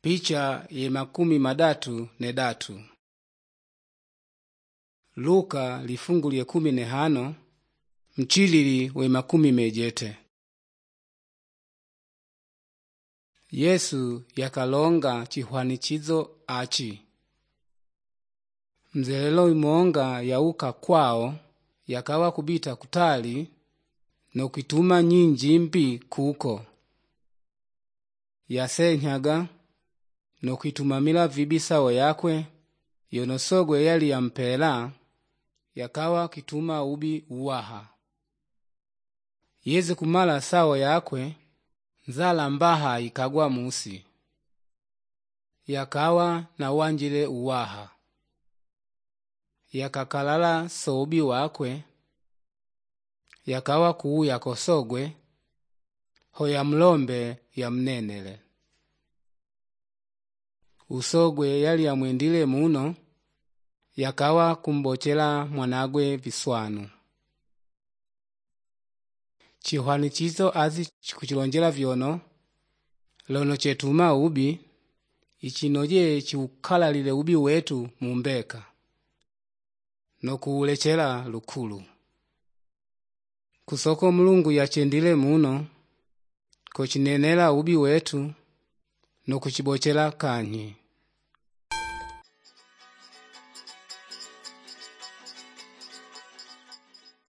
Picha ye 33. Luka lifungu lye 15 mchilili we 17. Yesu yakalonga chihwanichizo achi: mzelelo imonga yauka kwao, yakawa kubita kutali no kwituma nyinji mbi kuko. Yasenyaga no kwitumamila vibi sawo yakwe, yonosogwe yali yampela yakawa kituma ubi uwaha. Yeze kumala sawo yakwe, nzala mbaha ikagwa musi, yakawa na wanjile uwaha. Yakakalala soubi wakwe, yakawa kuuya kosogwe, hoya mlombe ya mnenele. Usogwe yali yamwendile muno, yakawa kumbochela mwanagwe viswanu. Chihwanichizo azi chikuchilonjela vyono, lono chetuma ubi, ichinoje chiukalalile ubi wetu mumbeka, no kuulechela lukulu. Kusoko Mulungu yachendile muno, kochinenela ubi wetu, no kuchibochela kanyi.